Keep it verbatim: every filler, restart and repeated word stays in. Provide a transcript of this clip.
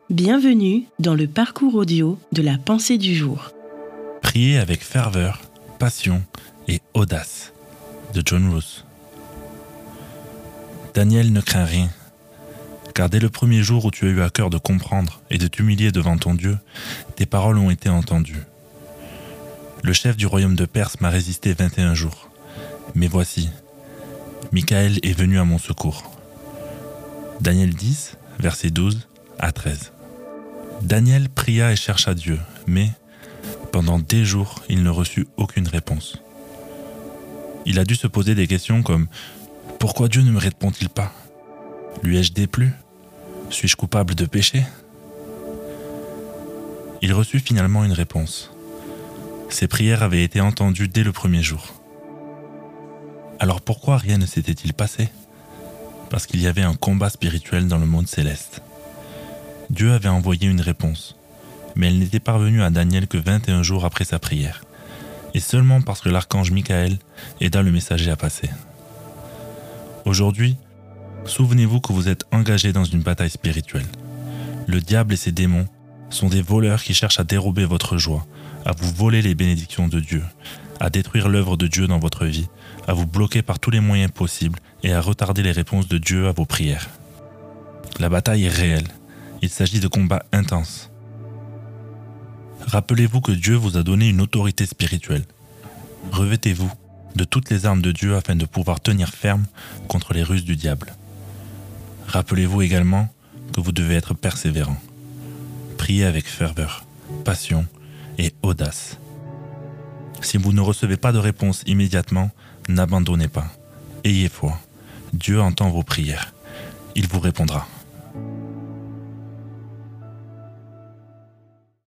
Bienvenue dans le parcours audio de la pensée du jour. Priez avec ferveur, passion et audace de John Roos. Daniel ne craint rien, car dès le premier jour où tu as eu à cœur de comprendre et de t'humilier devant ton Dieu, tes paroles ont été entendues. Le chef du royaume de Perse m'a résisté vingt et un jours, mais voici, Michael est venu à mon secours. Daniel dix, versets douze à treize. Daniel pria et chercha Dieu, mais pendant des jours, il ne reçut aucune réponse. Il a dû se poser des questions comme « Pourquoi Dieu ne me répond-il pas ? Lui ai-je déplu ? Suis-je coupable de péché ?» Il reçut finalement une réponse. Ses prières avaient été entendues dès le premier jour. Alors pourquoi rien ne s'était-il passé ? Parce qu'il y avait un combat spirituel dans le monde céleste. Dieu avait envoyé une réponse, mais elle n'était parvenue à Daniel que vingt et un jours après sa prière, et seulement parce que l'archange Michael aida le messager à passer. Aujourd'hui, souvenez-vous que vous êtes engagé dans une bataille spirituelle. Le diable et ses démons sont des voleurs qui cherchent à dérober votre joie, à vous voler les bénédictions de Dieu, à détruire l'œuvre de Dieu dans votre vie, à vous bloquer par tous les moyens possibles et à retarder les réponses de Dieu à vos prières. La bataille est réelle. Il s'agit de combats intenses. Rappelez-vous que Dieu vous a donné une autorité spirituelle. Revêtez-vous de toutes les armes de Dieu afin de pouvoir tenir ferme contre les ruses du diable. Rappelez-vous également que vous devez être persévérant. Priez avec ferveur, passion et audace. Si vous ne recevez pas de réponse immédiatement, n'abandonnez pas. Ayez foi. Dieu entend vos prières. Il vous répondra.